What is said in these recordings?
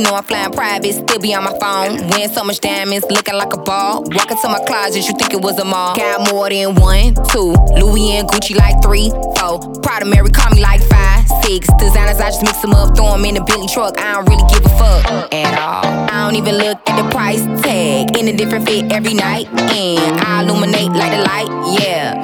know I'm flying private, still be on my phone. Wearing so much diamonds, looking like a ball. Walk into my closet, you think it was a mall. Got more than 1, 2. Louis and Gucci like 3, 4. Prada Mary call me like 5, 6. Designers, I just mix them up, throw them in the Bentley truck. I don't really give a fuck at all. I don't even look at the price tag. In a different fit every night, and I illuminate like the light, yeah.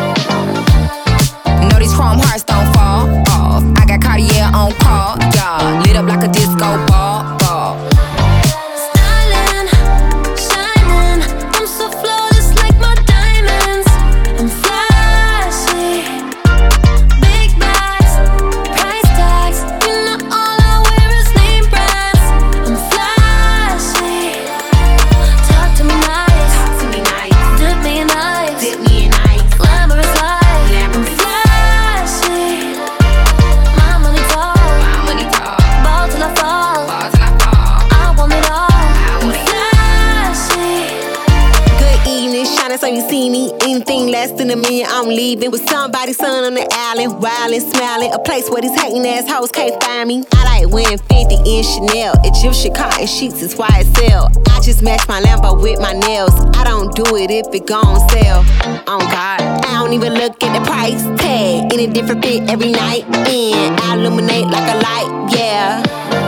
Know these chrome hearts don't fall off. I got Cartier on call, y'all. Lit up like a disco ball. Styling, shining, I'm so flawless like my diamonds. I'm flashy, big bags, price tags. You know all I wear is name brands. I'm flashy. Talk to me nice, dip me nice, glamorous life. I'm flashy, my money talk, ball till I fall. I want it all. I'm flashy. Good evening, shining so you see me. Anything less than $1 million, I'm leaving. With somebody's son on the island, wildin', smiling. A place where these hating assholes can't find me. I like wearing 50 in Chanel. Egyptian cotton sheets is YSL. I just match my Lambo with my nails. I don't do it if it gon' sell. Oh God, I don't even look at the price tag. In a different fit every night, and I illuminate like a light, yeah.